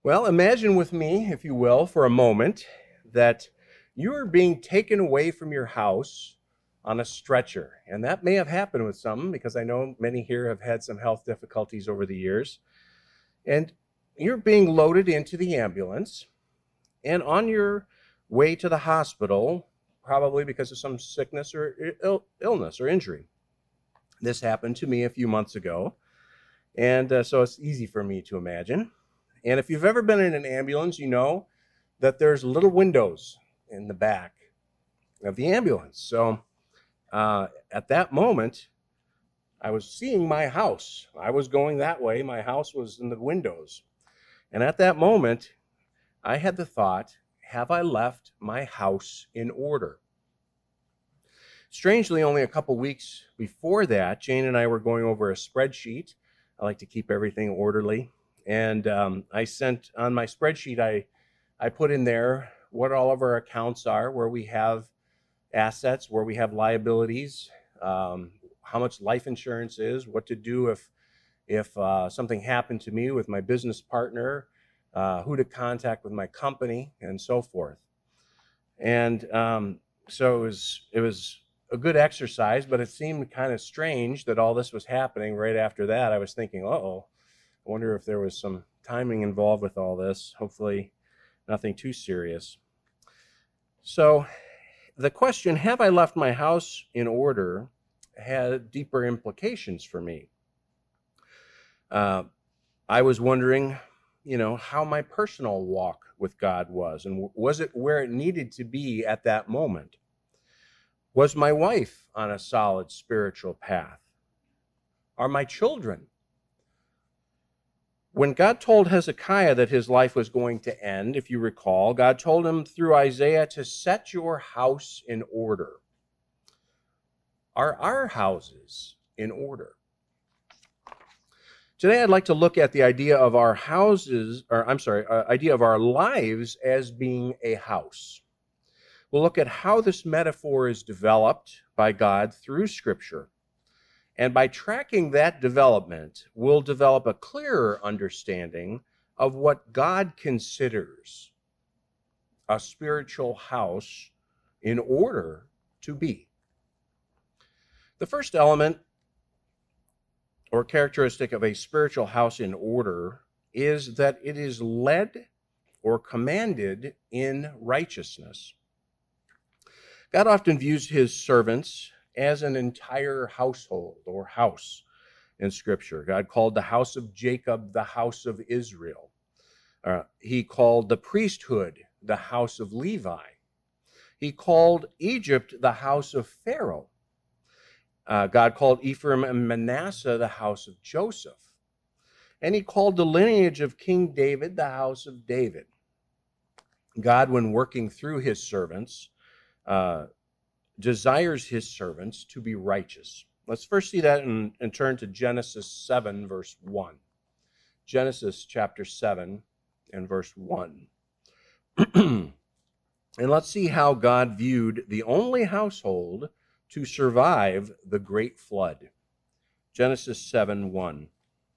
Well, imagine with me, if you will, for a moment, that you are being taken away from your house on a stretcher. And that may have happened with some because I know many here have had some health difficulties over the years. And you're being loaded into the ambulance and on your way to the hospital, probably because of some sickness or illness or injury. This happened to me a few months ago. And so it's easy for me to imagine. And if you've ever been in an ambulance, you know that there's little windows in the back of the ambulance. So at that moment, I was seeing my house. I was going that way. My house was in the windows. And at that moment, I had the thought, have I left my house in order? Strangely, only a couple weeks before that, Jane and I were going over a spreadsheet. I like to keep everything orderly. And I sent on my spreadsheet, I put in there what all of our accounts are, where we have assets, where we have liabilities, how much life insurance is, what to do if something happened to me with my business partner, who to contact with my company, and so forth. And so it was a good exercise, but it seemed kind of strange that all this was happening right after that. I was thinking, uh-oh, I wonder if there was some timing involved with all this. Hopefully nothing too serious. So the question, have I left my house in order, had deeper implications for me. I was wondering, how my personal walk with God was, and was it where it needed to be at that moment? Was my wife on a solid spiritual path? Are my children? When God told Hezekiah that his life was going to end, if you recall, God told him through Isaiah to set your house in order. Are our houses in order? Today, I'd like to look at the idea of our idea of our lives as being a house. We'll look at how this metaphor is developed by God through Scripture. And by tracking that development, we'll develop a clearer understanding of what God considers a spiritual house in order to be. The first element or characteristic of a spiritual house in order is that it is led or commanded in righteousness. God often views his servants as an entire household or house in Scripture. God called the house of Jacob the house of Israel. He called the priesthood the house of Levi. He called Egypt the house of Pharaoh. God called Ephraim and Manasseh the house of Joseph. And he called the lineage of King David the house of David. God, when working through his servants, desires his servants to be righteous. Let's first see that and turn to Genesis 7, verse 1. Genesis chapter 7 and verse 1. And let's see how God viewed the only household to survive the great flood. Genesis 7, 1.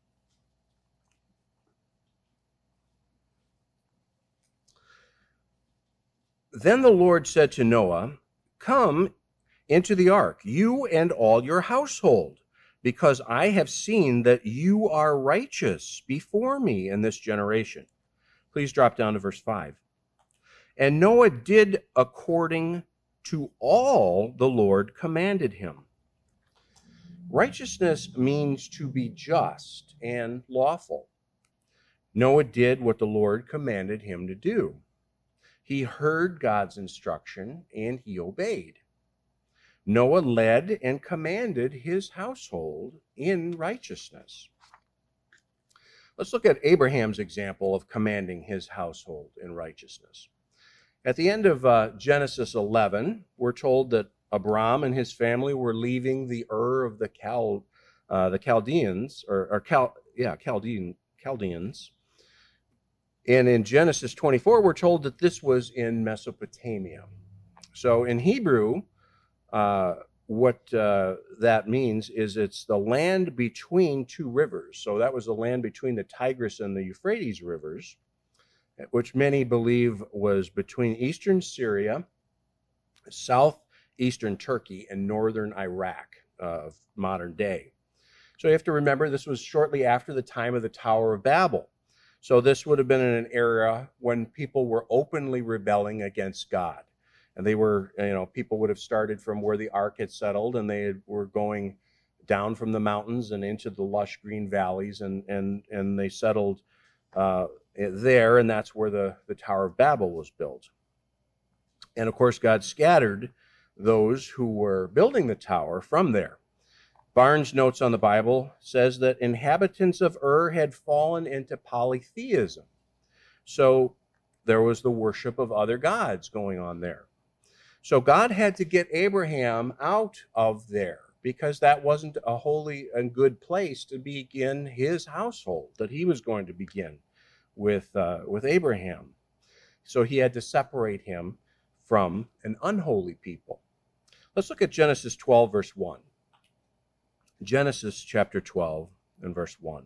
Then the Lord said to Noah, "Come into the ark, you and all your household, because I have seen that you are righteous before me in this generation." Please drop down to verse 5. And Noah did according to all the Lord commanded him. Righteousness means to be just and lawful. Noah did what the Lord commanded him to do. He heard God's instruction and he obeyed. Noah led and commanded his household in righteousness. Let's look at Abraham's example of commanding his household in righteousness. At the end of Genesis 11, we're told that Abram and his family were leaving the Ur of the Chaldeans, Chaldeans. And in Genesis 24, we're told that this was in Mesopotamia. So in Hebrew, what that means is it's the land between two rivers. So that was the land between the Tigris and the Euphrates rivers. which many believe was between eastern Syria, southeastern Turkey, and northern Iraq of modern day. So you have to remember this was shortly after the time of the Tower of Babel. So this would have been in an era when people were openly rebelling against God. And they were, people would have started from where the ark had settled, and they were going down from the mountains and into the lush green valleys, and they settled there, and that's where the Tower of Babel was built. And of course, God scattered those who were building the tower from there. Barnes' Notes on the Bible says that inhabitants of Ur had fallen into polytheism. So there was the worship of other gods going on there. So God had to get Abraham out of there because that wasn't a holy and good place to begin his household that he was going to begin with Abraham. So he had to separate him from an unholy people. Let's look at Genesis 12, verse 1. Genesis chapter 12 and verse 1.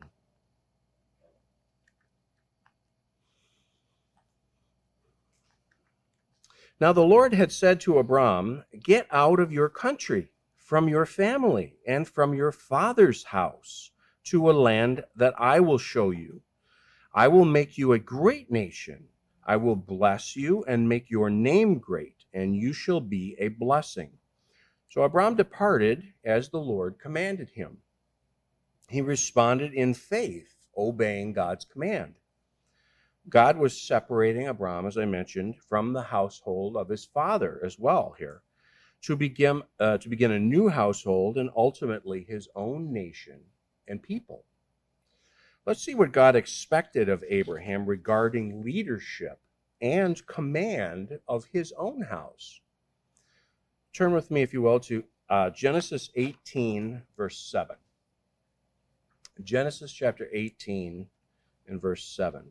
Now the Lord had said to Abram, "Get out of your country, from your family, and from your father's house, to a land that I will show you. I will make you a great nation. I will bless you and make your name great, and you shall be a blessing." So Abram departed as the Lord commanded him. He responded in faith, obeying God's command. God was separating Abram, as I mentioned, from the household of his father as well here, to begin a new household and ultimately his own nation and people. Let's see what God expected of Abraham regarding leadership and command of his own house. Turn with me, if you will, to Genesis 18, verse 7. Genesis chapter 18 and verse 7.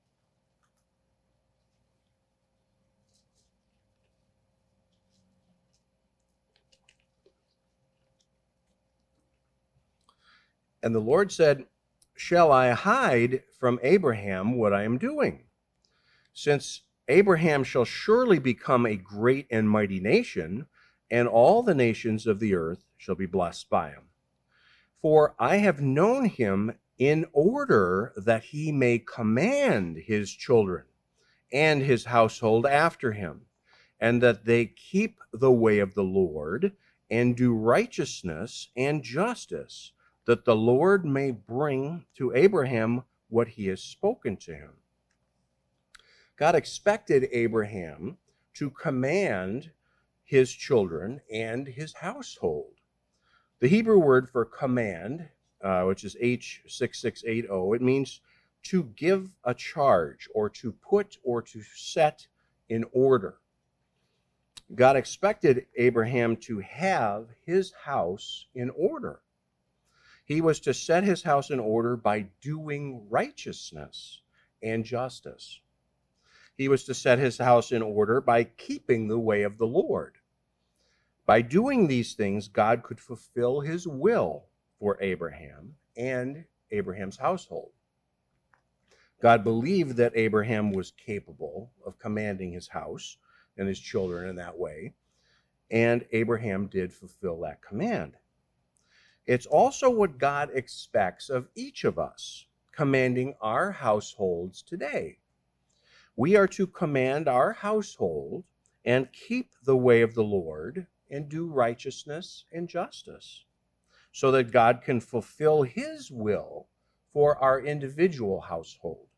And the Lord said, "Shall I hide from Abraham what I am doing? Since Abraham shall surely become a great and mighty nation, and all the nations of the earth shall be blessed by him. For I have known him in order that he may command his children and his household after him, and that they keep the way of the Lord and do righteousness and justice, that the Lord may bring to Abraham what he has spoken to him." God expected Abraham to command his children and his household. The Hebrew word for command, which is H6680, it means to give a charge or to put or to set in order. God expected Abraham to have his house in order. He was to set his house in order by doing righteousness and justice. He was to set his house in order by keeping the way of the Lord. By doing these things, God could fulfill his will for Abraham and Abraham's household. God believed that Abraham was capable of commanding his house and his children in that way, and Abraham did fulfill that command. It's also what God expects of each of us, commanding our households today. We are to command our household and keep the way of the Lord and do righteousness and justice so that God can fulfill his will for our individual household.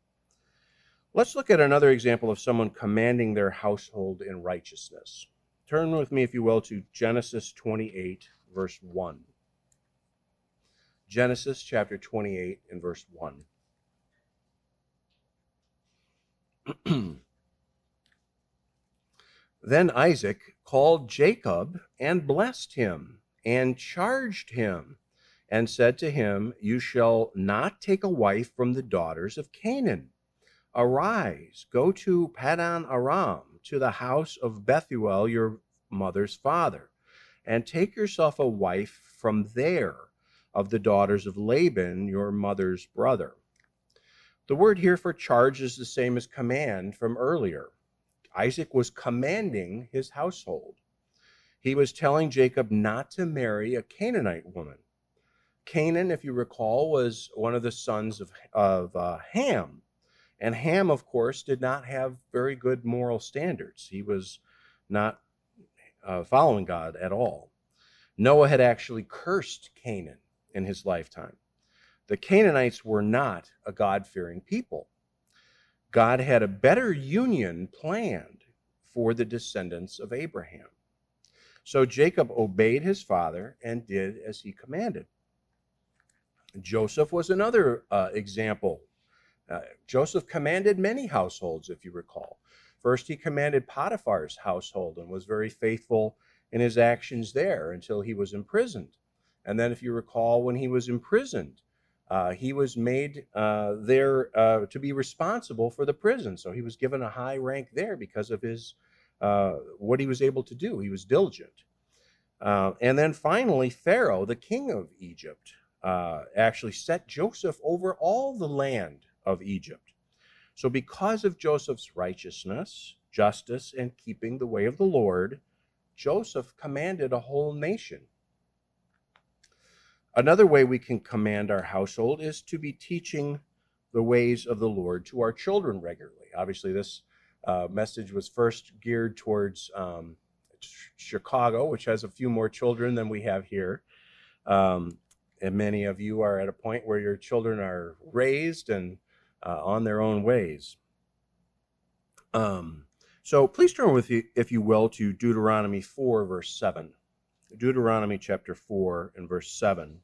Let's look at another example of someone commanding their household in righteousness. Turn with me, if you will, to Genesis 28, verse 1. Genesis chapter 28 and verse 1. Then Isaac called Jacob and blessed him and charged him and said to him, "You shall not take a wife from the daughters of Canaan. Arise, go to Paddan Aram, to the house of Bethuel, your mother's father, and take yourself a wife from there of the daughters of Laban, your mother's brother." The word here for charge is the same as command from earlier. Isaac was commanding his household. He was telling Jacob not to marry a Canaanite woman. Canaan, if you recall, was one of the sons of Ham. And Ham, of course, did not have very good moral standards. He was not following God at all. Noah had actually cursed Canaan in his lifetime. The Canaanites were not a God-fearing people. God had a better union planned for the descendants of Abraham. So Jacob obeyed his father and did as he commanded. Joseph was another example. Joseph commanded many households, if you recall. First, he commanded Potiphar's household and was very faithful in his actions there until he was imprisoned. And then, if you recall, when he was imprisoned, he was made there to be responsible for the prison. So he was given a high rank there because of his what he was able to do. He was diligent. And then finally, Pharaoh, the king of Egypt, actually set Joseph over all the land of Egypt. So because of Joseph's righteousness, justice, and keeping the way of the Lord, Joseph commanded a whole nation. Another way we can command our household is to be teaching the ways of the Lord to our children regularly. Obviously, this message was first geared towards Chicago, which has a few more children than we have here. And many of you are at a point where your children are raised and on their own ways. So please turn with you, if you will, to Deuteronomy 4, verse 7. Deuteronomy chapter 4 and verse 7.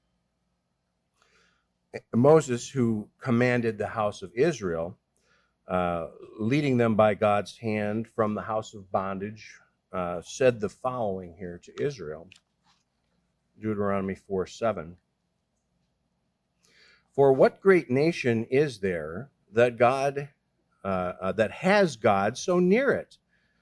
Moses, who commanded the house of Israel, leading them by God's hand from the house of bondage, said the following here to Israel. Deuteronomy 4, 7. For what great nation is there that that has God so near it,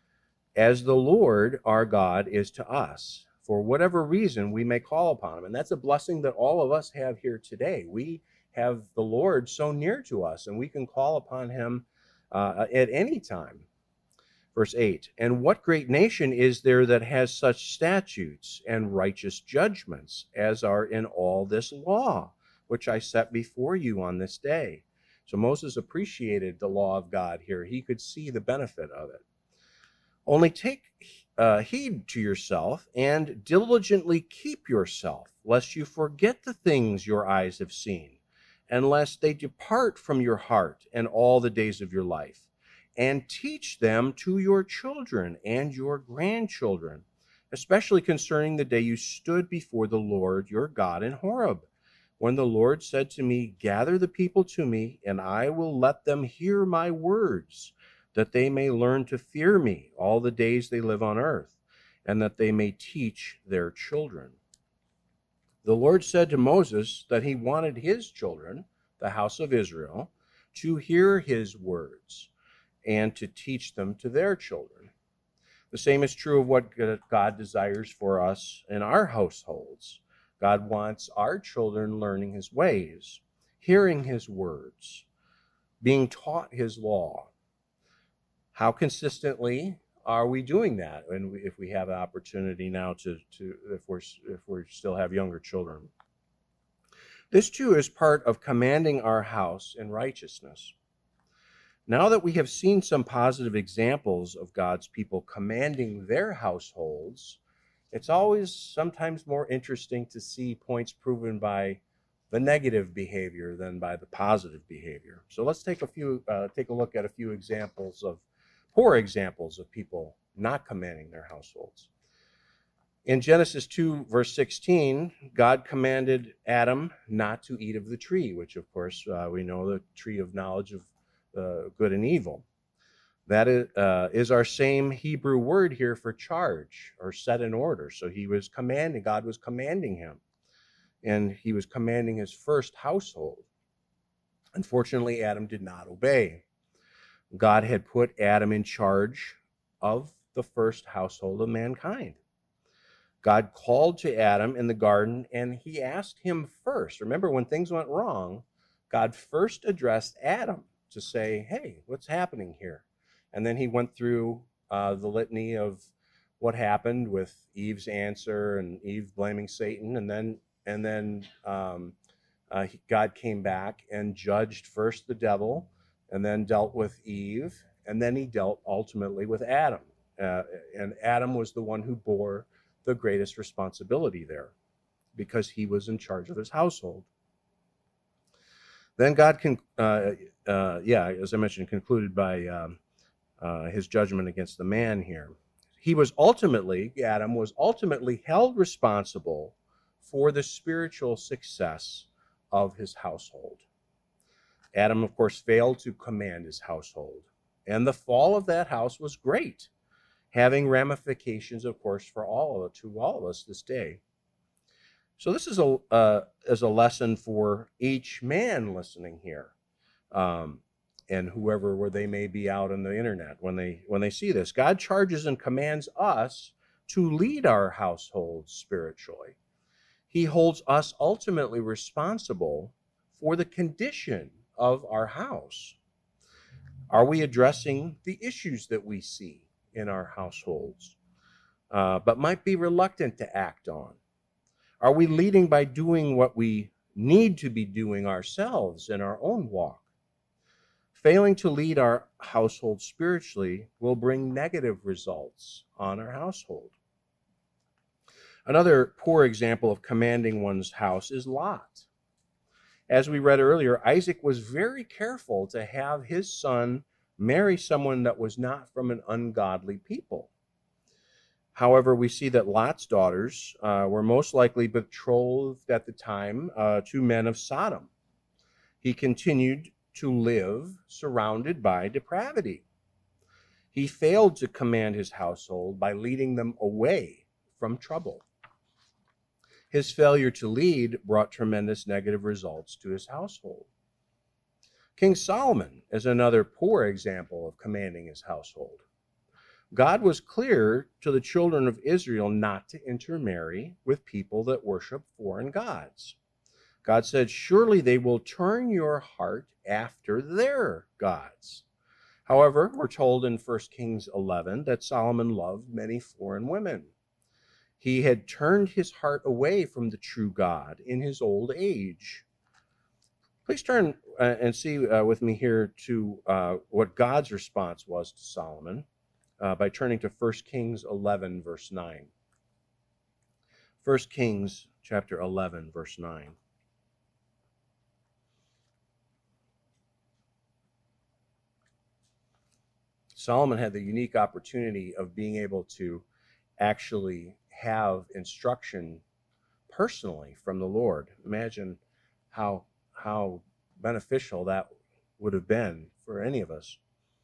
as the Lord our God is to us, for whatever reason we may call upon him? And that's a blessing that all of us have here today. We have the Lord so near to us, and we can call upon him at any time. Verse 8, and what great nation is there that has such statutes and righteous judgments as are in all this law, which I set before you on this day? So Moses appreciated the law of God here. He could see the benefit of it. Only take heed to yourself and diligently keep yourself, lest you forget the things your eyes have seen, and lest they depart from your heart and all the days of your life. And teach them to your children and your grandchildren, especially concerning the day you stood before the Lord your God in Horeb, when the Lord said to me, gather the people to me, and I will let them hear my words, that they may learn to fear me all the days they live on earth, and that they may teach their children. The Lord said to Moses that he wanted his children, the house of Israel, to hear his words and to teach them to their children. The same is true of what God desires for us in our households. God wants our children learning his ways, hearing his words, being taught his law. How consistently are we doing that? And if we have an opportunity now if we still have younger children. This too is part of commanding our house in righteousness. Now that we have seen some positive examples of God's people commanding their households, it's always sometimes more interesting to see points proven by the negative behavior than by the positive behavior. So let's take a look at a few examples of poor examples of people not commanding their households. In Genesis 2, verse 16, God commanded Adam not to eat of the tree, which of course we know the tree of knowledge of good and evil. That is our same Hebrew word here for charge or set in order. So God was commanding him, and he was commanding his first household. Unfortunately, Adam did not obey. God had put Adam in charge of the first household of mankind. God called to Adam in the garden, and he asked him first. Remember, when things went wrong, God first addressed Adam to say, hey, what's happening here? And then he went through the litany of what happened with Eve's answer and Eve blaming Satan. And then God came back and judged first the devil and then dealt with Eve. And then he dealt ultimately with Adam. And Adam was the one who bore the greatest responsibility there because he was in charge of his household. Then God, as I mentioned, concluded by his judgment against the man here. Adam was ultimately held responsible for the spiritual success of his household. Adam, of course, failed to command his household, and the fall of that house was great, having ramifications, of course, to all of us this day. So this is a lesson for each man listening here, and whoever where they may be out on the internet when they see this. God charges and commands us to lead our households spiritually. He holds us ultimately responsible for the condition of our house. Are we addressing the issues that we see in our households, but might be reluctant to act on? Are we leading by doing what we need to be doing ourselves in our own walk? Failing to lead our household spiritually will bring negative results on our household. Another poor example of commanding one's house is Lot. As we read earlier, Isaac was very careful to have his son marry someone that was not from an ungodly people. However, we see that Lot's daughters were most likely betrothed at the time to men of Sodom. He continued to live surrounded by depravity. He failed to command his household by leading them away from trouble. His failure to lead brought tremendous negative results to his household. King Solomon is another poor example of commanding his household. God was clear to the children of Israel not to intermarry with people that worship foreign gods. God said, surely they will turn your heart after their gods. However, we're told in 1 Kings 11 that Solomon loved many foreign women. He had turned his heart away from the true God in his old age. Please turn and see with me here to what God's response was to Solomon by turning to 1 Kings 11, verse 9. 1 Kings chapter 11, verse 9. Solomon had the unique opportunity of being able to actually have instruction personally from the Lord. Imagine how beneficial that would have been for any of us.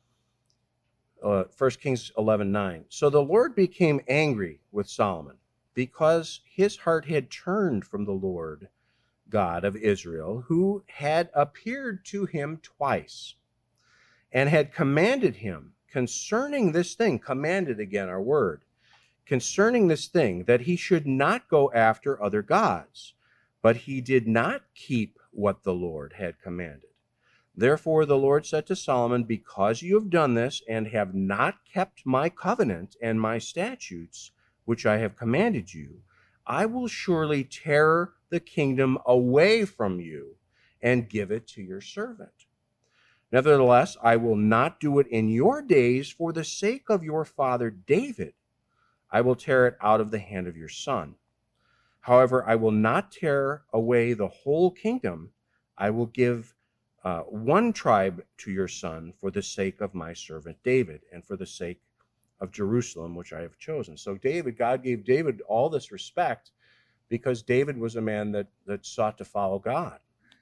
1 Kings 11:9. So the Lord became angry with Solomon because his heart had turned from the Lord God of Israel, who had appeared to him twice and had commanded him concerning this thing. Commanded, again, our word. Concerning this thing, that he should not go after other gods. But he did not keep what the Lord had commanded. Therefore the Lord said to Solomon, because you have done this and have not kept my covenant and my statutes, which I have commanded you, I will surely tear the kingdom away from you and give it to your servant. Nevertheless, I will not do it in your days for the sake of your father David. I will tear it out of the hand of your son. However, I will not tear away the whole kingdom. I will give one tribe to your son for the sake of my servant David and for the sake of Jerusalem, which I have chosen. So God gave David all this respect because David was a man that sought to follow God.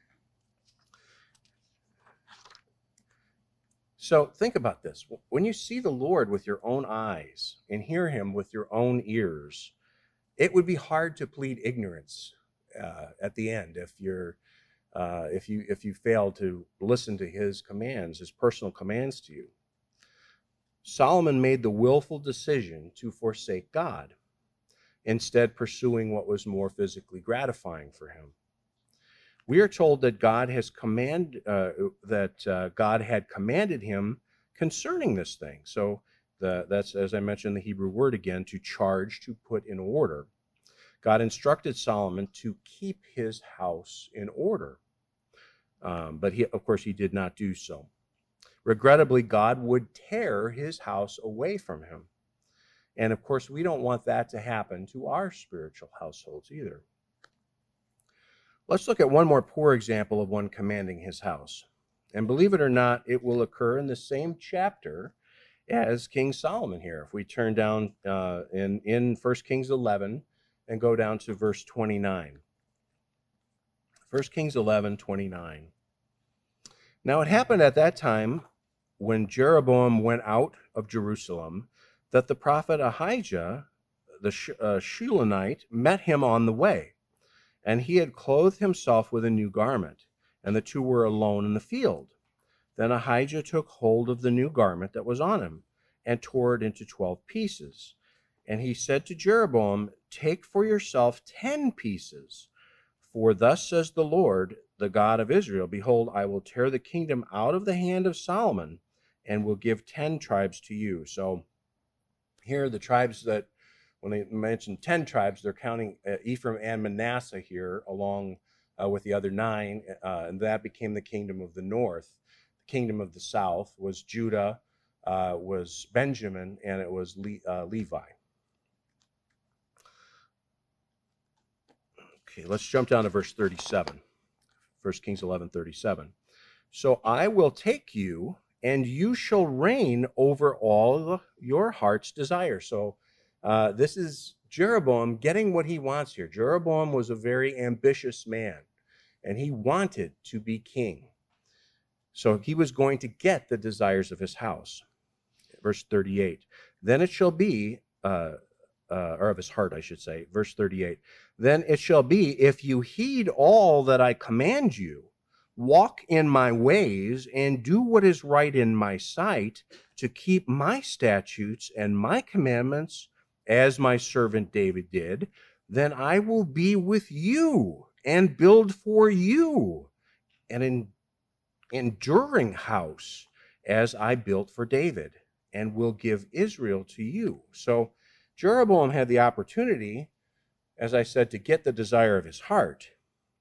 So think about this. When you see the Lord with your own eyes and hear him with your own ears, it would be hard to plead ignorance at the end if you fail to listen to his commands, his personal commands to you. Solomon made the willful decision to forsake God, instead pursuing what was more physically gratifying for him. We are told that God had commanded him concerning this thing. So that's, as I mentioned, the Hebrew word again, to charge, to put in order. God instructed Solomon to keep his house in order, but of course, he did not do so. Regrettably, God would tear his house away from him. And of course, we don't want that to happen to our spiritual households either. Let's look at one more poor example of one commanding his house. And believe it or not, it will occur in the same chapter as King Solomon here. If we turn down in 1 Kings 11 and go down to verse 29. 1 Kings 11:29. Now it happened at that time when Jeroboam went out of Jerusalem that the prophet Ahijah, the Shilonite, met him on the way. And he had clothed himself with a new garment, and the two were alone in the field. Then Ahijah took hold of the new garment that was on him, and tore it into 12 pieces. And he said to Jeroboam, "Take for yourself 10 pieces, for thus says the Lord, the God of Israel, behold, I will tear the kingdom out of the hand of Solomon, and will give 10 tribes to you." So here the tribes that, when they mention 10 tribes, they're counting Ephraim and Manasseh here along with the other 9, and that became the kingdom of the north. The kingdom of the south was Judah, was Benjamin, and it was Levi. Okay, let's jump down to verse 37. 1 Kings 11:37. So I will take you, and you shall reign over all your heart's desire. So this is Jeroboam getting what he wants here. Jeroboam was a very ambitious man, and he wanted to be king. So he was going to get the desires of his house. Verse 38. Then it shall be, or of his heart, I should say. Verse 38. Then it shall be, if you heed all that I command you, walk in my ways, and do what is right in my sight, to keep my statutes and my commandments, as my servant David did, then I will be with you and build for you an enduring house, as I built for David, and will give Israel to you. So Jeroboam had the opportunity, as I said, to get the desire of his heart.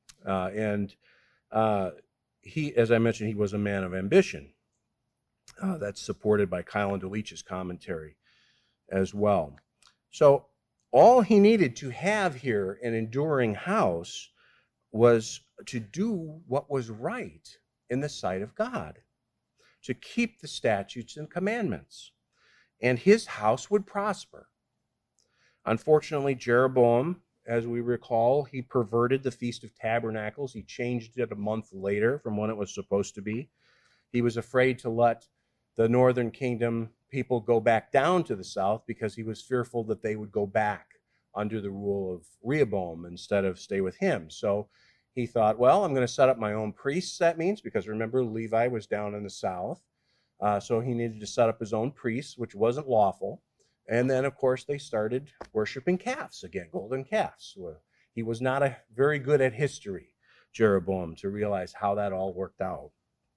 He, as I mentioned, he was a man of ambition. That's supported by Kyle and DeLeach's commentary as well. So all he needed to have here, an enduring house, was to do what was right in the sight of God, to keep the statutes and commandments, and his house would prosper. Unfortunately, Jeroboam, as we recall, he perverted the Feast of Tabernacles. He changed it a month later from when it was supposed to be. He was afraid to let the northern kingdom people go back down to the south because he was fearful that they would go back under the rule of Rehoboam instead of stay with him. So he thought, well, I'm going to set up my own priests, that means, because remember, Levi was down in the south. So he needed to set up his own priests, which wasn't lawful. And then, of course, they started worshiping calves again, golden calves. He was not very good at history, Jeroboam, to realize how that all worked out.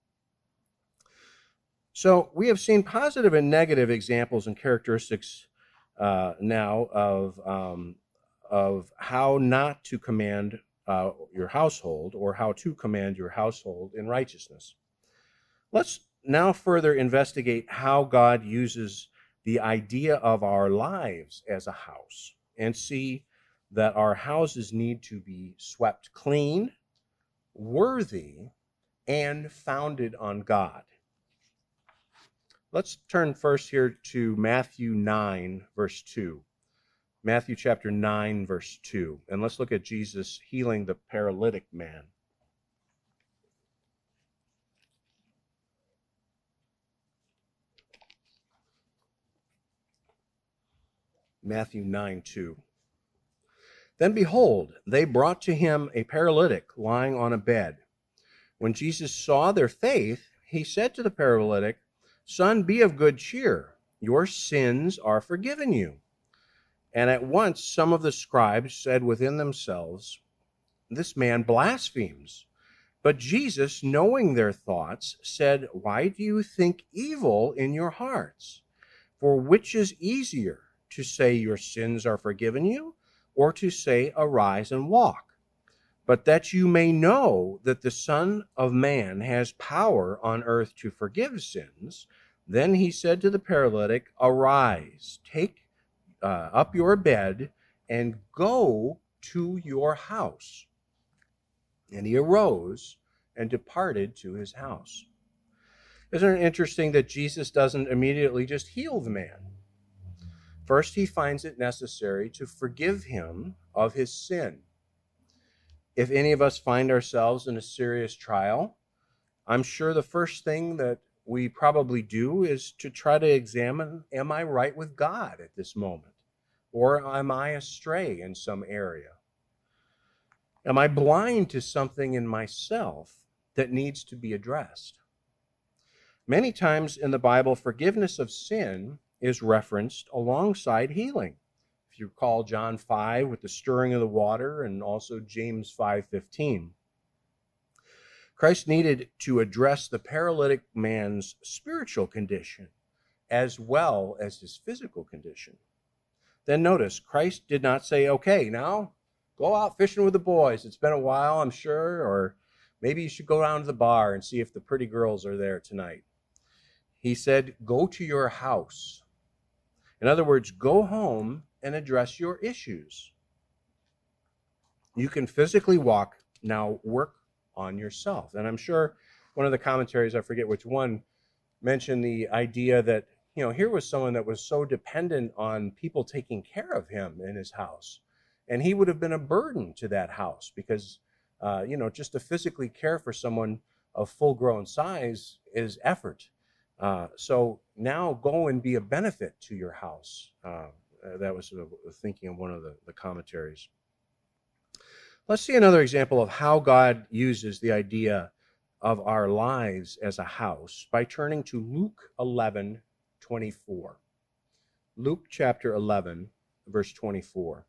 So we have seen positive and negative examples and characteristics now of how not to command your household, or how to command your household in righteousness. Let's now further investigate how God uses the idea of our lives as a house, and see that our houses need to be swept clean, worthy, and founded on God. Let's turn first here to Matthew 9, verse 2. Matthew chapter 9, verse 2. And let's look at Jesus healing the paralytic man. Matthew 9, 2. Then behold, they brought to him a paralytic lying on a bed. When Jesus saw their faith, he said to the paralytic, "Son, be of good cheer. Your sins are forgiven you." And at once some of the scribes said within themselves, "This man blasphemes. But Jesus, knowing their thoughts, said, "Why do you think evil in your hearts? For which is easier, to say your sins are forgiven you, or to say arise and walk? But that you may know that the Son of Man has power on earth to forgive sins." Then he said to the paralytic, "Arise, take up your bed and go to your house." And he arose and departed to his house. Isn't it interesting that Jesus doesn't immediately just heal the man? First, he finds it necessary to forgive him of his sin. If any of us find ourselves in a serious trial, I'm sure the first thing that we probably do is to try to examine, am I right with God at this moment? Or am I astray in some area? Am I blind to something in myself that needs to be addressed? Many times in the Bible, forgiveness of sin is referenced alongside healing. If you recall John 5 with the stirring of the water, and also James 5:15. Christ needed to address the paralytic man's spiritual condition as well as his physical condition. Then notice, Christ did not say, "Okay, now go out fishing with the boys. It's been a while, I'm sure, or maybe you should go down to the bar and see if the pretty girls are there tonight." He said, "Go to your house." In other words, go home and address your issues. You can physically walk, now work on yourself. And I'm sure one of the commentaries, I forget which one, mentioned the idea that, here was someone that was so dependent on people taking care of him in his house. And he would have been a burden to that house because, just to physically care for someone of full grown size is effort. So now go and be a benefit to your house. That was sort of thinking of one of the commentaries. Let's see another example of how God uses the idea of our lives as a house by turning to Luke 11:24. Luke chapter 11, verse 24.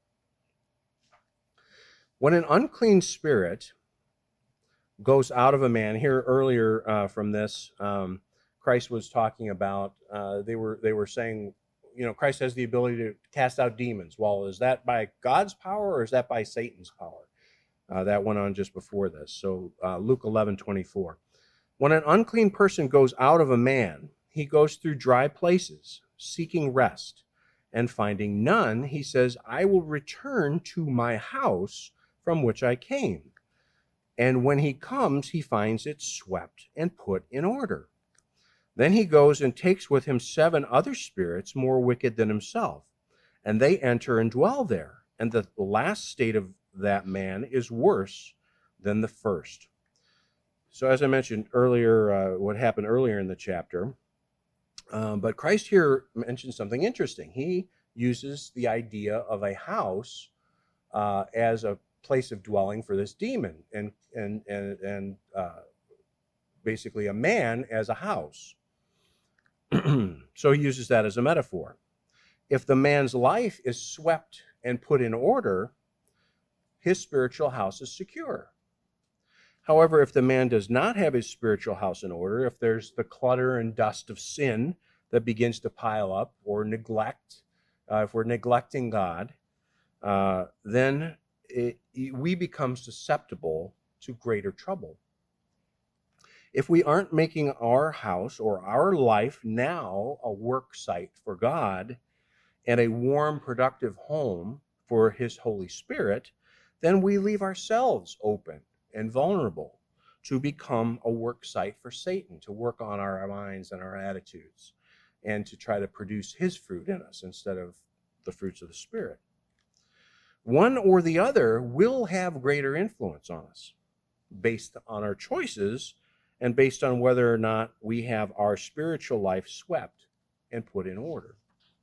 When an unclean spirit goes out of a man, here earlier from this, Christ was talking about, they were saying, Christ has the ability to cast out demons. Well, is that by God's power or is that by Satan's power? That went on just before this. So Luke 11:24. When an unclean person goes out of a man, he goes through dry places, seeking rest, and finding none, he says, "I will return to my house from which I came." And when he comes, he finds it swept and put in order. Then he goes and takes with him 7 other spirits more wicked than himself, and they enter and dwell there. And the last state of that man is worse than the first. So as I mentioned earlier, what happened earlier in the chapter, but Christ here mentions something interesting. He uses the idea of a house as a place of dwelling for this demon, and basically a man as a house. So he uses that as a metaphor. If the man's life is swept and put in order, his spiritual house is secure. However, if the man does not have his spiritual house in order, if there's the clutter and dust of sin that begins to pile up, or neglect, if we're neglecting God, then we become susceptible to greater trouble. If we aren't making our house or our life now a work site for God and a warm, productive home for His Holy Spirit, then we leave ourselves open and vulnerable to become a work site for Satan, to work on our minds and our attitudes, and to try to produce his fruit in us instead of the fruits of the Spirit. One or the other will have greater influence on us based on our choices and based on whether or not we have our spiritual life swept and put in order.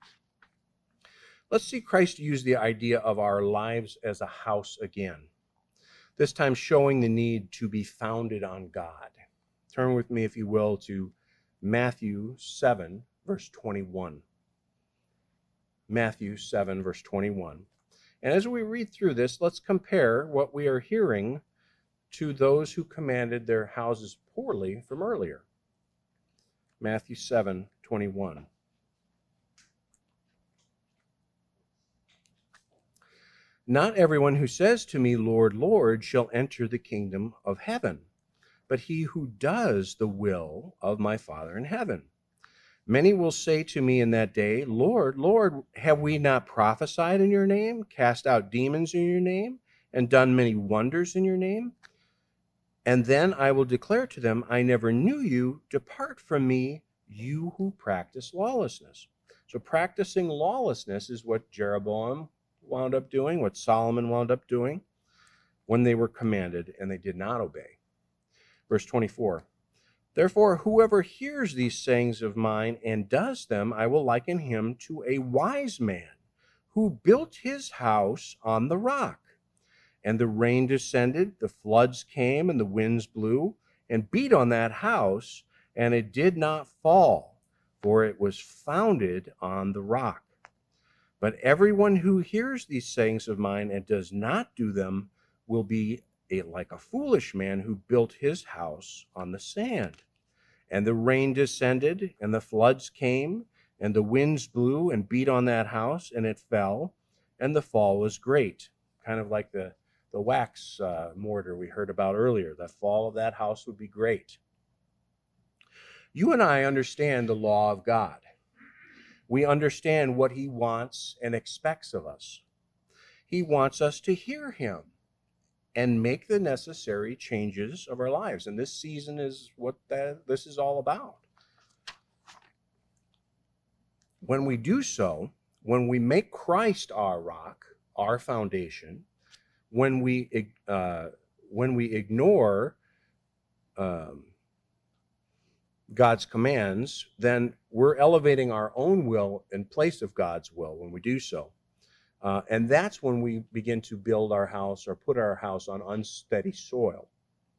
Let's see Christ use the idea of our lives as a house again, this time showing the need to be founded on God. Turn with me, if you will, to Matthew 7, verse 21. Matthew 7, verse 21. And as we read through this, let's compare what we are hearing to those who commanded their houses poorly from earlier. Matthew 7:21. Not everyone who says to me, Lord, Lord, shall enter the kingdom of heaven, but he who does the will of my Father in heaven. Many will say to me in that day, Lord, Lord, have we not prophesied in your name, cast out demons in your name, and done many wonders in your name? And then I will declare to them, I never knew you. Depart from me, you who practice lawlessness. So practicing lawlessness is what Jeroboam wound up doing, what Solomon wound up doing when they were commanded and they did not obey. Verse 24. Therefore, whoever hears these sayings of mine and does them, I will liken him to a wise man who built his house on the rock. And the rain descended, the floods came, and the winds blew and beat on that house, and it did not fall, for it was founded on the rock. But everyone who hears these sayings of mine and does not do them will be like a foolish man who built his house on the sand. And the rain descended, and the floods came, and the winds blew and beat on that house, and it fell, and the fall was great. Kind of like the wax mortar we heard about earlier. The fall of that house would be great. You and I understand the law of God. We understand what he wants and expects of us. He wants us to hear him and make the necessary changes of our lives. And this season is what this is all about. When we do so, when we make Christ our rock, our foundation, when we ignore God's commands, then we're elevating our own will in place of God's will when we do so. And that's when we begin to build our house or put our house on unsteady soil.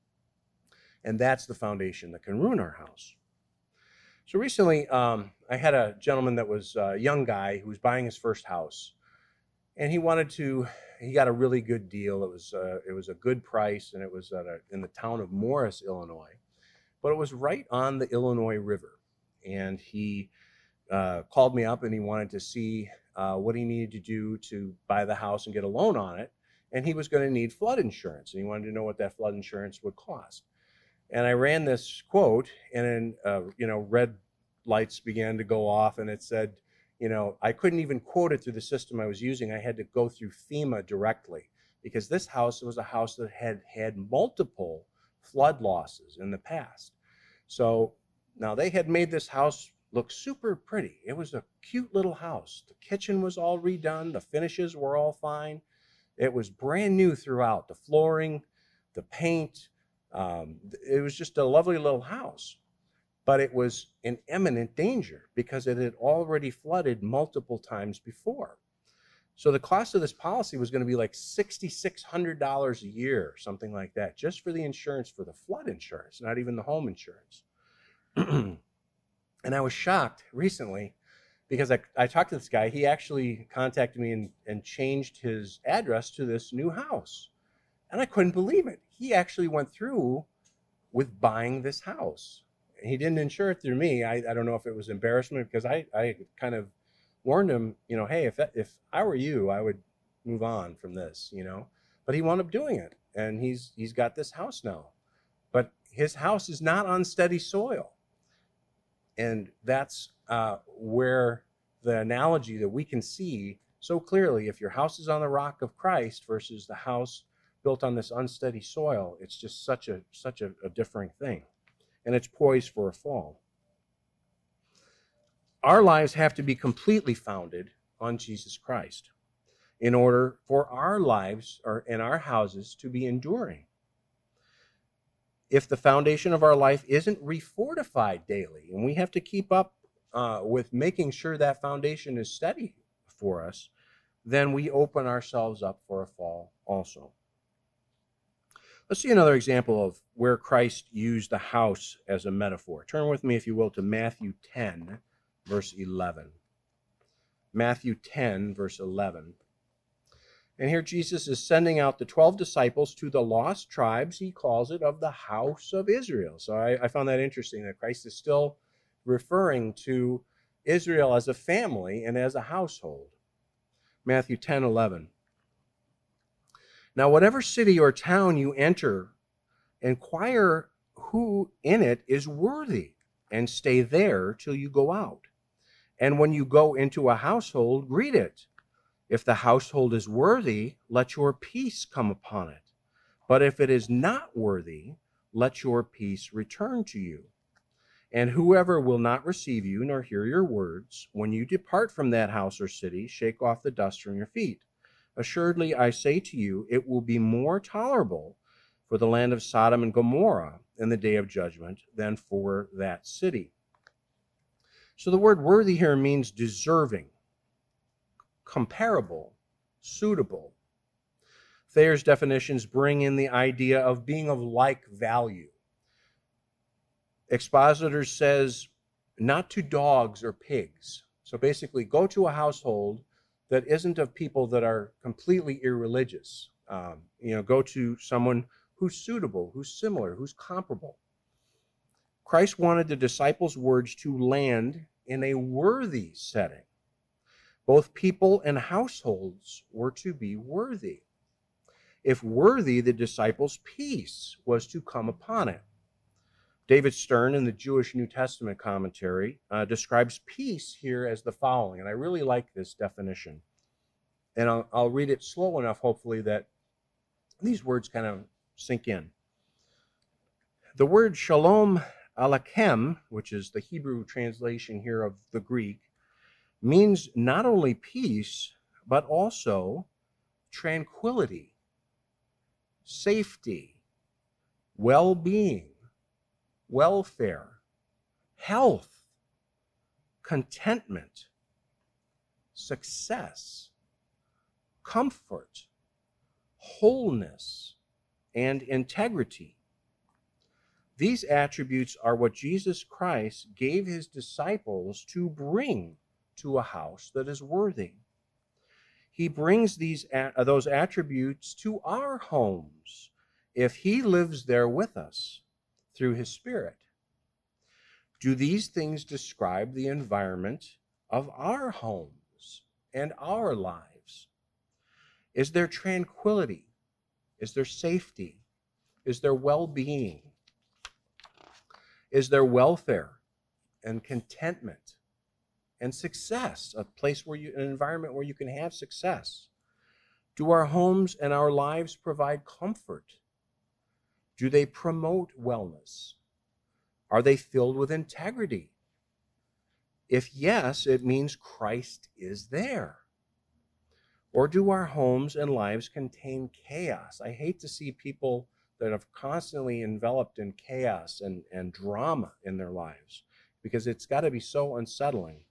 And that's the foundation that can ruin our house. So recently, I had a gentleman that was a young guy who was buying his first house. And he got a really good deal. It was a good price, and it was in the town of Morris, Illinois. But it was right on the Illinois River. And he called me up and he wanted to see what he needed to do to buy the house and get a loan on it. And he was going to need flood insurance. And he wanted to know what that flood insurance would cost. And I ran this quote, and then, red lights began to go off, and it said, I couldn't even quote it through the system I was using. I had to go through FEMA directly, because this house was a house that had multiple flood losses in the past. So now they had made this house look super pretty. It was a cute little house. The kitchen was all redone. The finishes were all fine. It was brand new throughout. The flooring, the paint. It was just a lovely little house. But it was in imminent danger because it had already flooded multiple times before. So the cost of this policy was going to be like $6,600 a year, something like that, just for the insurance, for the flood insurance, not even the home insurance. And I was shocked recently because I talked to this guy. He actually contacted me and changed his address to this new house. And I couldn't believe it. He actually went through with buying this house. He didn't insure it through me. I don't know if it was embarrassment because I kind of warned him, hey, if I were you, I would move on from this, But he wound up doing it, and he's got this house now. But his house is not on steady soil. And that's where the analogy that we can see so clearly, if your house is on the rock of Christ versus the house built on this unsteady soil, it's just such a differing thing. And it's poised for a fall. Our lives have to be completely founded on Jesus Christ in order for our lives and our houses to be enduring. If the foundation of our life isn't refortified daily, and we have to keep up with making sure that foundation is steady for us, then we open ourselves up for a fall also. Let's see another example of where Christ used the house as a metaphor. Turn with me, if you will, to Matthew 10, verse 11. Matthew 10, verse 11. And here Jesus is sending out the 12 disciples to the lost tribes, he calls it, of the house of Israel. So I found that interesting that Christ is still referring to Israel as a family and as a household. Matthew 10:11. Now, whatever city or town you enter, inquire who in it is worthy, and stay there till you go out. And when you go into a household, greet it. If the household is worthy, let your peace come upon it. But if it is not worthy, let your peace return to you. And whoever will not receive you nor hear your words, when you depart from that house or city, shake off the dust from your feet. Assuredly, I say to you, it will be more tolerable for the land of Sodom and Gomorrah in the day of judgment than for that city. So the word worthy here means deserving, comparable, suitable. Thayer's definitions bring in the idea of being of like value. Expositor says, not to dogs or pigs. So basically, go to a household that isn't of people that are completely irreligious. Go to someone who's suitable, who's similar, who's comparable. Christ wanted the disciples' words to land in a worthy setting. Both people and households were to be worthy. If worthy, the disciples' peace was to come upon it. David Stern, in the Jewish New Testament commentary, describes peace here as the following, and I really like this definition. And I'll read it slow enough, hopefully, that these words kind of sink in. The word shalom aleichem, which is the Hebrew translation here of the Greek, means not only peace, but also tranquility, safety, well-being, welfare, health, contentment, success, comfort, wholeness, and integrity. These attributes are what Jesus Christ gave his disciples to bring to a house that is worthy. He brings those attributes to our homes if he lives there with us through his Spirit. Do these things describe the environment of our homes and our lives? Is there tranquility? Is there safety? Is there well-being? Is there welfare and contentment and success, an environment where you can have success? Do our homes and our lives provide comfort? Do they promote wellness? Are they filled with integrity? If yes, it means Christ is there. Or do our homes and lives contain chaos? I hate to see people that are constantly enveloped in chaos and drama in their lives, because it's got to be so unsettling.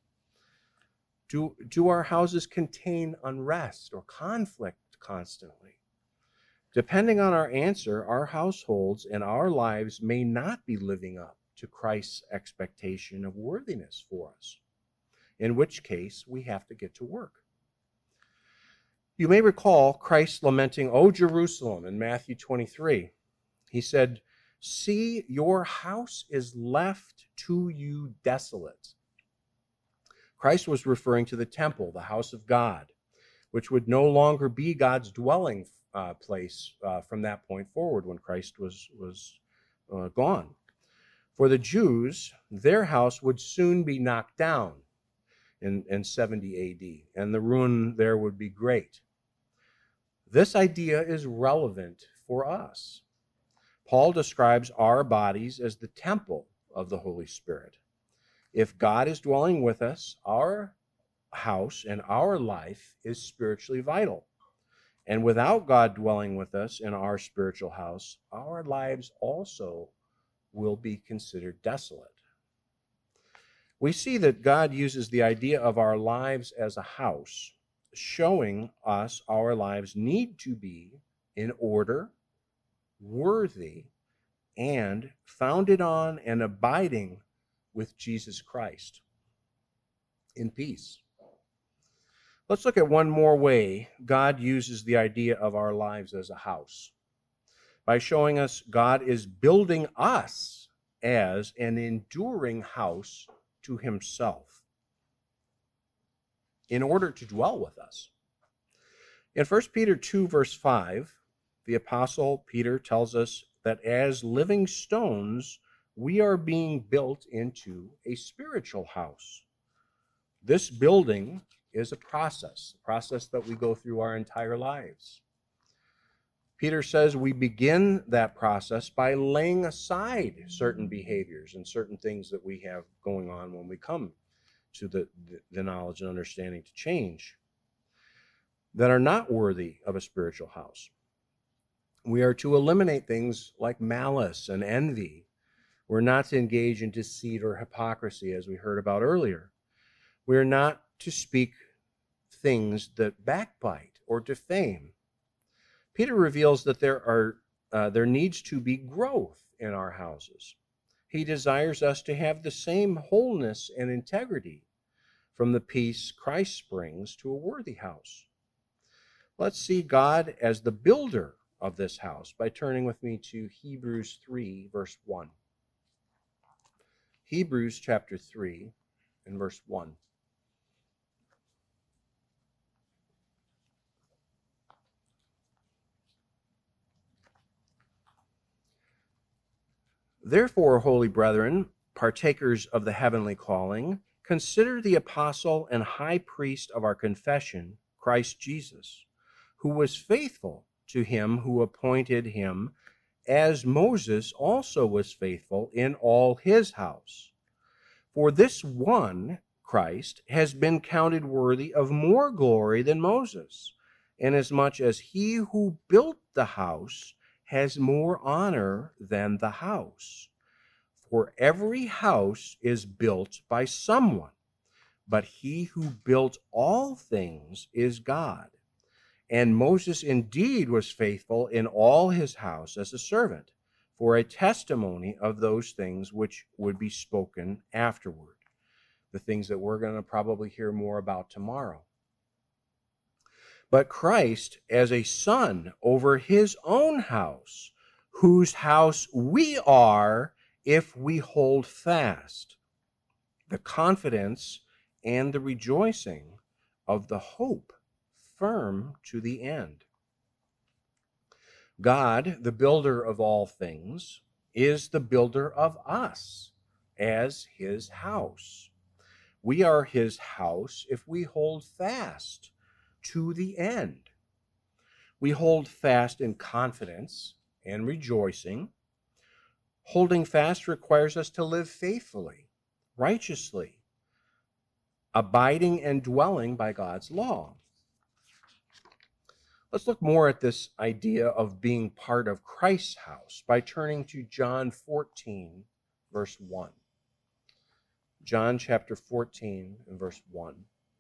Do our houses contain unrest or conflict constantly? Depending on our answer, our households and our lives may not be living up to Christ's expectation of worthiness for us, in which case we have to get to work. You may recall Christ lamenting, "O Jerusalem," in Matthew 23. He said, "See, your house is left to you desolate." Christ was referring to the temple, the house of God, which would no longer be God's dwelling place from that point forward when Christ was gone. For the Jews, their house would soon be knocked down in 70 AD, and the ruin there would be great. This idea is relevant for us. Paul describes our bodies as the temple of the Holy Spirit. If God is dwelling with us, our house and our life is spiritually vital. And without God dwelling with us in our spiritual house, our lives also will be considered desolate. We see that God uses the idea of our lives as a house, showing us our lives need to be in order, worthy, and founded on and abiding with Jesus Christ in peace. Let's look at one more way God uses the idea of our lives as a house, by showing us God is building us as an enduring house to himself in order to dwell with us. In 1 Peter 2, verse 5, the Apostle Peter tells us that as living stones, we are being built into a spiritual house. This building is a process that we go through our entire lives. Peter says we begin that process by laying aside certain behaviors and certain things that we have going on when we come to the knowledge and understanding to change that are not worthy of a spiritual house. We are to eliminate things like malice and envy. We're not to engage in deceit or hypocrisy, as we heard about earlier. We're not to speak things that backbite or defame. Peter reveals that there needs to be growth in our houses. He desires us to have the same wholeness and integrity from the peace Christ brings to a worthy house. Let's see God as the builder of this house by turning with me to Hebrews 3, verse 1. Hebrews chapter 3 and verse 1. Therefore, holy brethren, partakers of the heavenly calling, consider the apostle and high priest of our confession, Christ Jesus, who was faithful to him who appointed him, as Moses also was faithful in all his house. For this one, Christ, has been counted worthy of more glory than Moses, inasmuch as he who built the house has more honor than the house. For every house is built by someone, but he who built all things is God. And Moses indeed was faithful in all his house as a servant, for a testimony of those things which would be spoken afterward, the things that we're going to probably hear more about tomorrow. But Christ as a son over his own house, whose house we are if we hold fast the confidence and the rejoicing of the hope firm to the end. God, the builder of all things, is the builder of us as his house. We are his house if we hold fast to the end. We hold fast in confidence and rejoicing. Holding fast requires us to live faithfully, righteously, abiding and dwelling by God's law. Let's look more at this idea of being part of Christ's house by turning to John 14, verse 1. John chapter 14 and verse 1.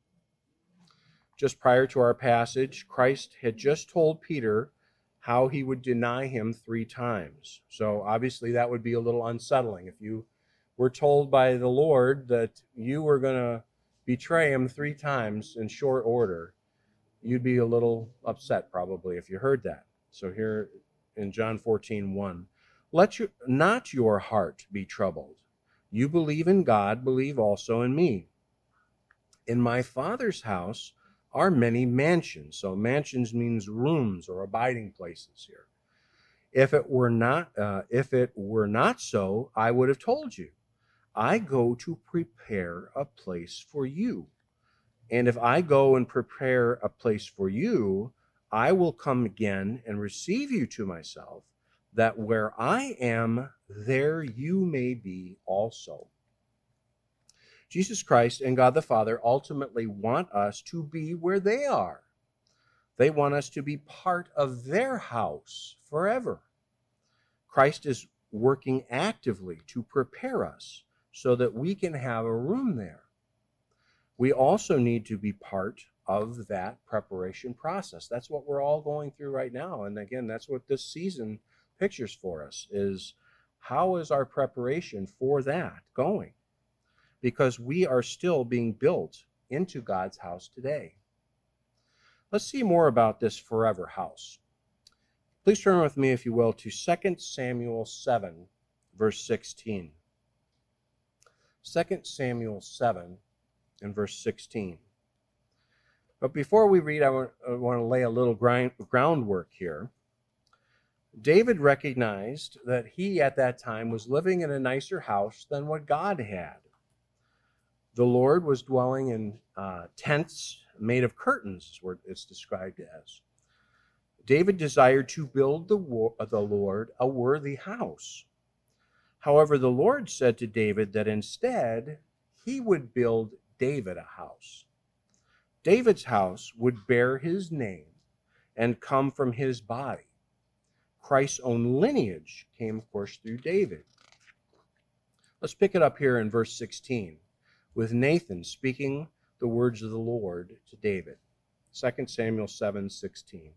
Just prior to our passage, Christ had just told Peter how he would deny him 3 times. So obviously that would be a little unsettling. If you were told by the Lord that you were going to betray him 3 times in short order, you'd be a little upset probably if you heard that. So here in John 14:1, let not your heart be troubled. You believe in God, believe also in me. In my Father's house are many mansions. So mansions means rooms or abiding places here. If it were not so, I would have told you. I go to prepare a place for you. And if I go and prepare a place for you, I will come again and receive you to myself, that where I am, there you may be also. Jesus Christ and God the Father ultimately want us to be where they are. They want us to be part of their house forever. Christ is working actively to prepare us so that we can have a room there. We also need to be part of that preparation process. That's what we're all going through right now. And again, that's what this season pictures for us, is how is our preparation for that going? Because we are still being built into God's house today. Let's see more about this forever house. Please turn with me, if you will, to 2 Samuel 7, verse 16. 2 Samuel 7 and verse 16. But before we read, I want to lay a little groundwork here. David recognized that he, at that time, was living in a nicer house than what God had. The Lord was dwelling in tents made of curtains, is what it's described as. David desired to build the Lord a worthy house. However, the Lord said to David that instead he would build David a house. David's house would bear his name and come from his body. Christ's own lineage came, of course, through David. Let's pick it up here in verse 16 with Nathan speaking the words of the Lord to David. 2 Samuel 7:16.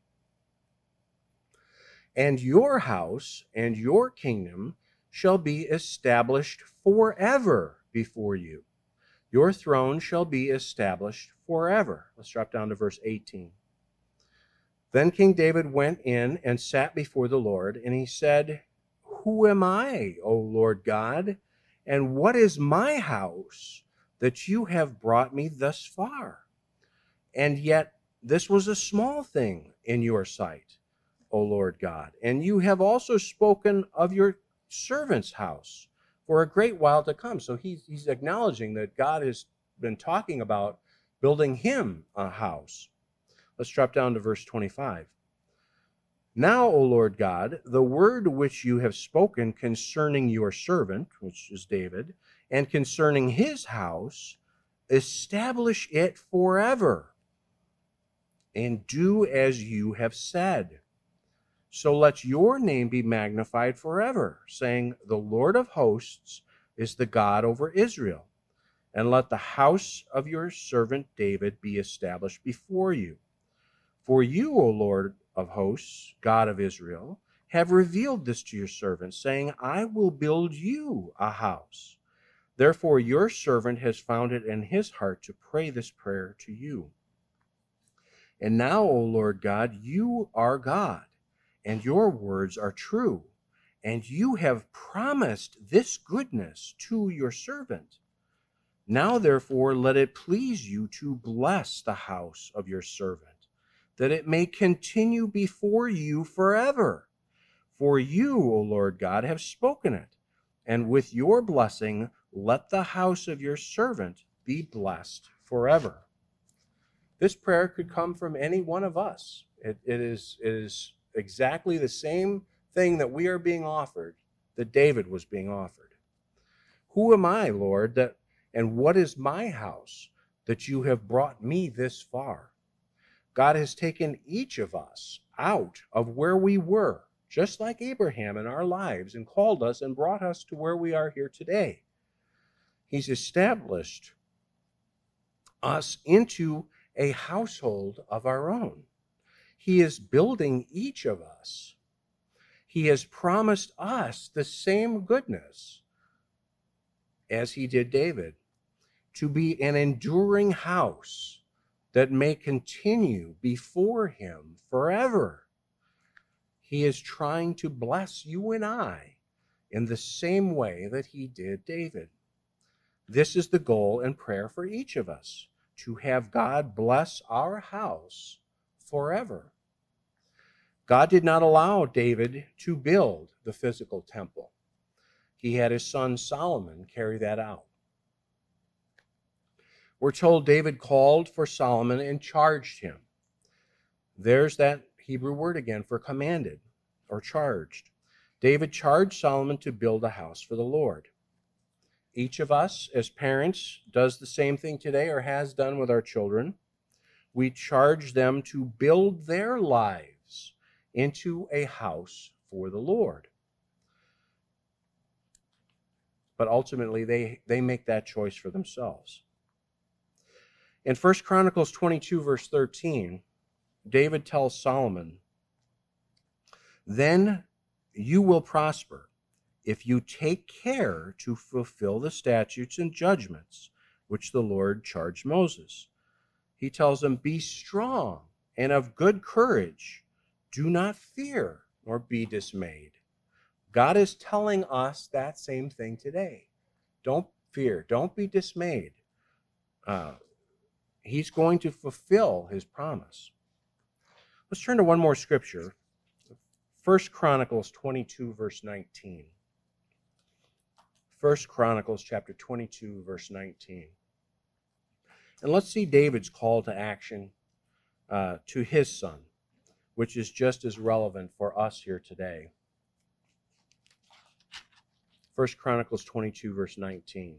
And your house and your kingdom shall be established forever before you. Your throne shall be established forever. Let's drop down to verse 18. Then King David went in and sat before the Lord, and he said, Who am I, O Lord God, and what is my house that you have brought me thus far? And yet this was a small thing in your sight, O Lord God, and you have also spoken of your servant's house for a great while to come. So he's acknowledging that God has been talking about building him a house. Let's drop down to verse 25. Now, O Lord God, the word which you have spoken concerning your servant, which is David, and concerning his house, establish it forever, and do as you have said. So let your name be magnified forever, saying, The Lord of hosts is the God over Israel. And let the house of your servant David be established before you. For you, O Lord of hosts, God of Israel, have revealed this to your servant, saying, I will build you a house. Therefore your servant has found it in his heart to pray this prayer to you. And now, O Lord God, you are God, and your words are true, and you have promised this goodness to your servant. Now, therefore, let it please you to bless the house of your servant, that it may continue before you forever. For you, O Lord God, have spoken it, and with your blessing, let the house of your servant be blessed forever. This prayer could come from any one of us. It is exactly the same thing that we are being offered that David was being offered. Who am I, Lord, and what is my house that you have brought me this far? God has taken each of us out of where we were, just like Abraham in our lives, and called us and brought us to where we are here today. He's established us into a household of our own. He is building each of us. He has promised us the same goodness as he did David, to be an enduring house that may continue before him forever. He is trying to bless you and I in the same way that he did David. This is the goal and prayer for each of us, to have God bless our house forever. God did not allow David to build the physical temple. He had his son Solomon carry that out. We're told David called for Solomon and charged him. There's that Hebrew word again for commanded or charged. David charged Solomon to build a house for the Lord. Each of us as parents does the same thing today, or has done with our children. We charge them to build their lives into a house for the Lord. But ultimately, they make that choice for themselves. In 1 Chronicles 22, verse 13, David tells Solomon, Then you will prosper if you take care to fulfill the statutes and judgments which the Lord charged Moses. He tells him, Be strong and of good courage. Do not fear nor be dismayed. God is telling us that same thing today. Don't fear. Don't be dismayed. He's going to fulfill his promise. Let's turn to one more scripture. 1 Chronicles 22, verse 19. 1 Chronicles chapter 22, verse 19. And let's see David's call to action to his son, which is just as relevant for us here today. 1 Chronicles 22, verse 19.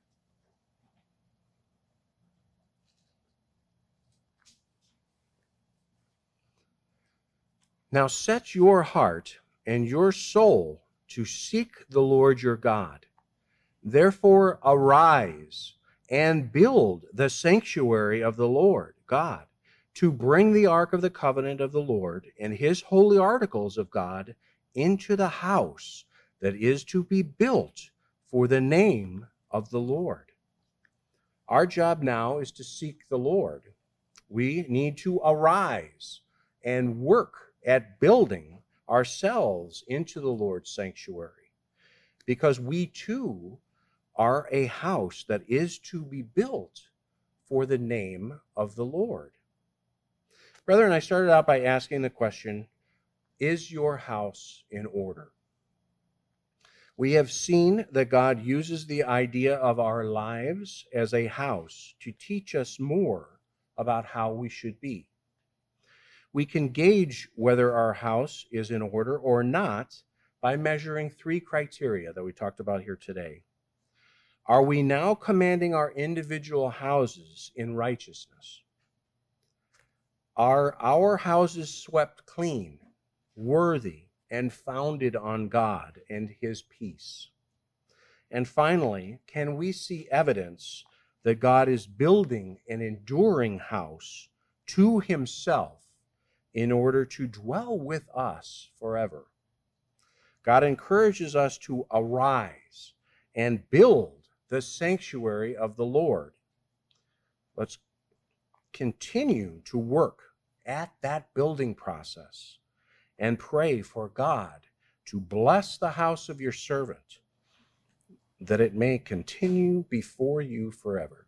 Now set your heart and your soul to seek the Lord your God. Therefore arise and build the sanctuary of the Lord God, to bring the ark of the covenant of the Lord and his holy articles of God into the house that is to be built for the name of the Lord. Our job now is to seek the Lord. We need to arise and work at building ourselves into the Lord's sanctuary, because we too are a house that is to be built for the name of the Lord. Brethren, I started out by asking the question, is your house in order? We have seen that God uses the idea of our lives as a house to teach us more about how we should be. We can gauge whether our house is in order or not by measuring three criteria that we talked about here today. Are we now commanding our individual houses in righteousness? Are our houses swept clean, worthy, and founded on God and his peace? And finally, can we see evidence that God is building an enduring house to himself in order to dwell with us forever? God encourages us to arise and build the sanctuary of the Lord. Let's continue to work at that building process and pray for God to bless the house of your servant, that it may continue before you forever.